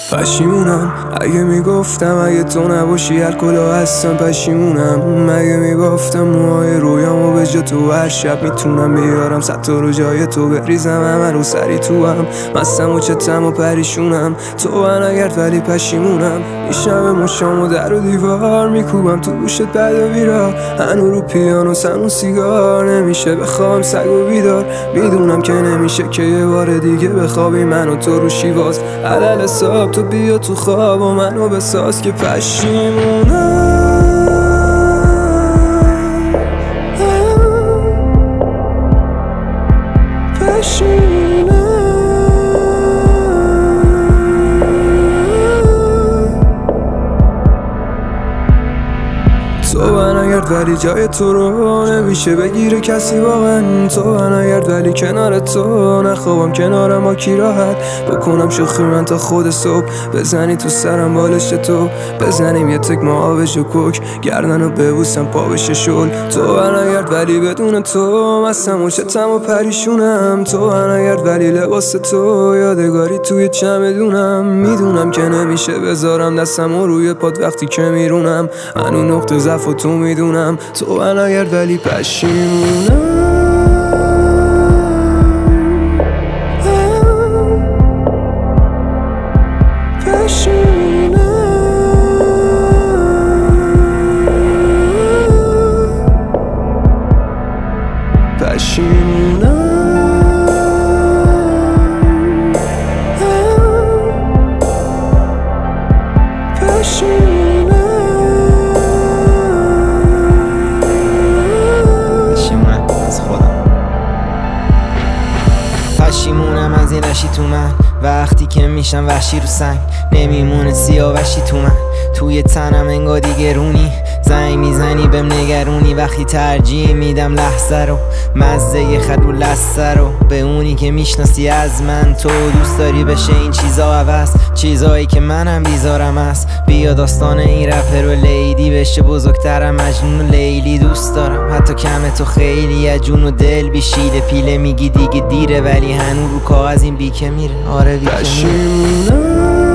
پشیمونم اگه میگفتم اگه تو نباشی هر کلا هستم. پشیمونم اگه میبافتم موهای رویامو به جا تو هر شب میتونم بیارم 100 تا رو جای تو بریزم همه رو سری تو هم مستم و چتم و پریشونم تو نگرد ولی پشیمونم میشم مشامو در و دیوار میکوبم تو گوشت بد و بیرا هنو رو پیانو سن و سیگار نمیشه بخوام سگ و بیدار میدونم که نمیشه که یه بار دیگه بخوابی من و تو رو شیواز علل حساب تو بیا تو خواب و منو بساز که پشیمونم تو نگرد ولی جای تو رو نمیشه بگیره کسی واقعا تو نگرد ولی کنار تو نخوابم کنارم با کی راحت بکنم شوخی من تا خود صبح بزنی تو سرم بالش تو بزنیم یه تک ما آبش و کوک گردنو ببوسم پا بشه شل تو نگرد ولی بدون تو مستم و چتم و پریشونم تو نگرد ولی لباس تو یادگاری توی چمدونم میدونم که نمیشه بذارم دستم و روی پاد وقتی که میرونم هنو نقطه ضعف و تو میدونم تو نگرد ولی پشیمونم پشیمونم از این رشی تو من وقتی که میشم وحشی رو سنگ نمیمونه سیاوشی تو من توی تنم انگار دیگه رونی زنگ میزنی بهم نگرونی وقتی ترجیح میدم لحظه رو مزه خد و لسه رو به اونی که میشناسی از من تو دوست داری بشه این چیزا عوض چیزایی که منم بیزارم است بیا داستان این رپر و لیدی بشه بزرگترم مجنون و لیلی دوست دارم حتی کم تو خیلی از جون و دل بیشیله پیله میگی دیگه دیره ولی هنو رو کاغذ این بیکه میره آره بیکه میره